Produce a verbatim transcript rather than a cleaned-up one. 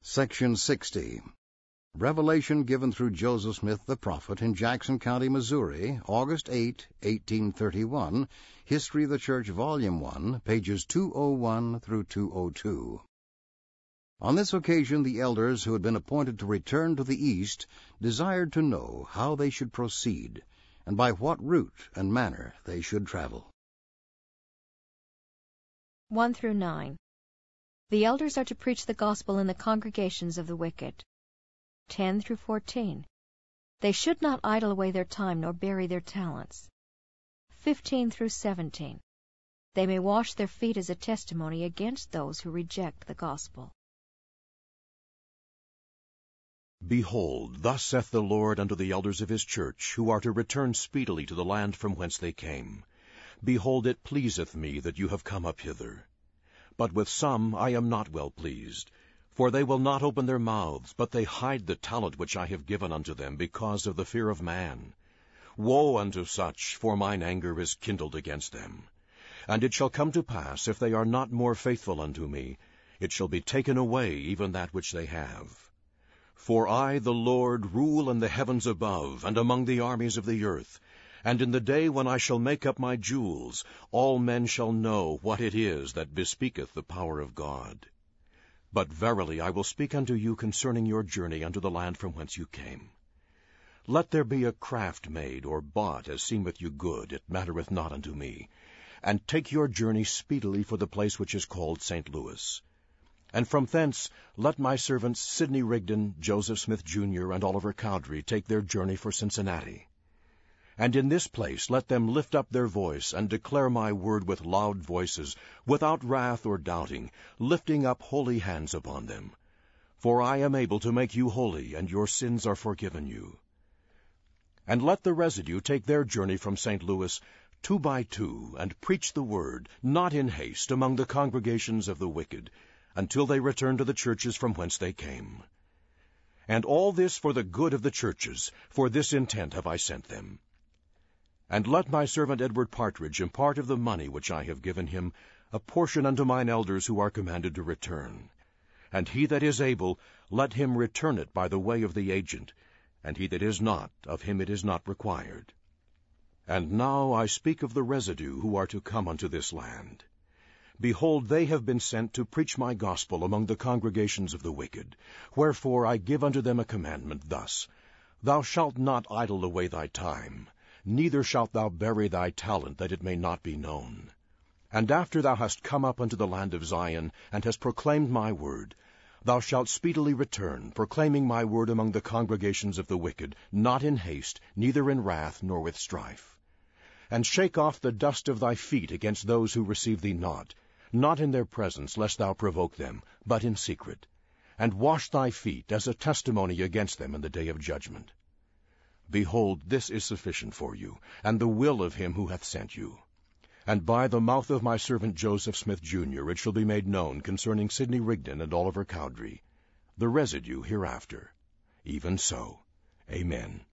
Section sixty. Revelation given through Joseph Smith the prophet in Jackson County, Missouri, August eighth, eighteen thirty-one, History of the Church, Volume one, pages two oh one through two oh two. On this occasion the elders who had been appointed to return to the east desired to know how they should proceed, and by what route and manner they should travel. one through nine. The elders are to preach the gospel in the congregations of the wicked. ten through fourteen. They should not idle away their time nor bury their talents. fifteen through seventeen. They may wash their feet as a testimony against those who reject the gospel. Behold, thus saith the Lord unto the elders of his church, who are to return speedily to the land from whence they came. Behold, it pleaseth me that you have come up hither. But with some I am not well pleased, for they will not open their mouths, but they hide the talent which I have given unto them, because of the fear of man. Woe unto such, for mine anger is kindled against them. And it shall come to pass, if they are not more faithful unto me, it shall be taken away, even that which they have. For I, the Lord, rule in the heavens above, and among the armies of the earth. And in the day when I shall make up my jewels, all men shall know what it is that bespeaketh the power of God. But verily I will speak unto you concerning your journey unto the land from whence you came. Let there be a craft made or bought, as seemeth you good, it mattereth not unto me. And take your journey speedily for the place which is called Saint Louis. And from thence let my servants Sidney Rigdon, Joseph Smith Junior, and Oliver Cowdery take their journey for Cincinnati. And in this place let them lift up their voice, and declare my word with loud voices, without wrath or doubting, lifting up holy hands upon them. For I am able to make you holy, and your sins are forgiven you. And let the residue take their journey from Saint Louis, two by two, and preach the word, not in haste, among the congregations of the wicked, until they return to the churches from whence they came. And all this for the good of the churches, for this intent have I sent them. And let my servant Edward Partridge impart of the money which I have given him, a portion unto mine elders who are commanded to return. And he that is able, let him return it by the way of the agent, and he that is not, of him it is not required. And now I speak of the residue who are to come unto this land. Behold, they have been sent to preach my gospel among the congregations of the wicked. Wherefore I give unto them a commandment thus: Thou shalt not idle away thy time, neither shalt thou bury thy talent, that it may not be known. And after thou hast come up unto the land of Zion, and hast proclaimed my word, thou shalt speedily return, proclaiming my word among the congregations of the wicked, not in haste, neither in wrath, nor with strife. And shake off the dust of thy feet against those who receive thee not, not in their presence, lest thou provoke them, but in secret. And wash thy feet as a testimony against them in the day of judgment. Behold, this is sufficient for you, and the will of him who hath sent you. And by the mouth of my servant Joseph Smith Junior it shall be made known concerning Sidney Rigdon and Oliver Cowdery, the residue hereafter. Even so. Amen.